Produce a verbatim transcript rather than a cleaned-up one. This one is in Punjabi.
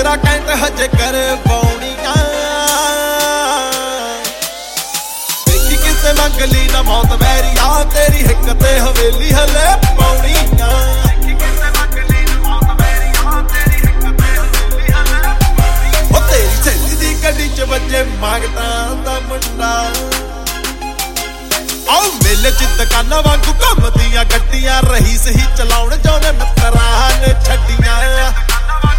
ਬੜਾ ਕੈਂਟ ਹਜੇ ਕਰ ਪਾਉਣੀਆਂ ਦੇਖੀ ਕਿਸੇ ਮੰਗਲੀ ਨਾ ਮੌਤ ਵੈਰੀਆ ਤੇਰੀ ਹਿੱਕ ਤੇ ਹਵੇਲੀ ਹਲੇ ਪਾਉਣੀਆਂ ਦੇਖੀ ਕਿਸੇ ਮੰਗਲੀ ਨਾ ਮੌਤ ਵੈਰੀਆ ਤੇਰੀ ਹਿੱਕ ਤੇ ਹਵੇਲੀ ਹਲੇ ਪਾਉਣੀਆਂ ਉਹ ਤੇਰੀ ਸਹੇਲੀ ਦੀ ਗੱਡੀ ਚ ਵੱਜੇ ਮੰਗਤਾ ਦਾ ਮੁੰਡਾ ਆਓ ਮੇਲੇ ਚ ਦੁਕਾਨਾਂ ਵਾਂਗੂ ਘੁੰਮਦੀਆਂ ਗੱਡੀਆਂ ਰਹੀਸ ਹੀ ਚਲਾਉਣ ਚਾਹੁੰਦੇ ਮਿੱਤਰਾਂ ਨੇ ਛੱਡੀਆਂ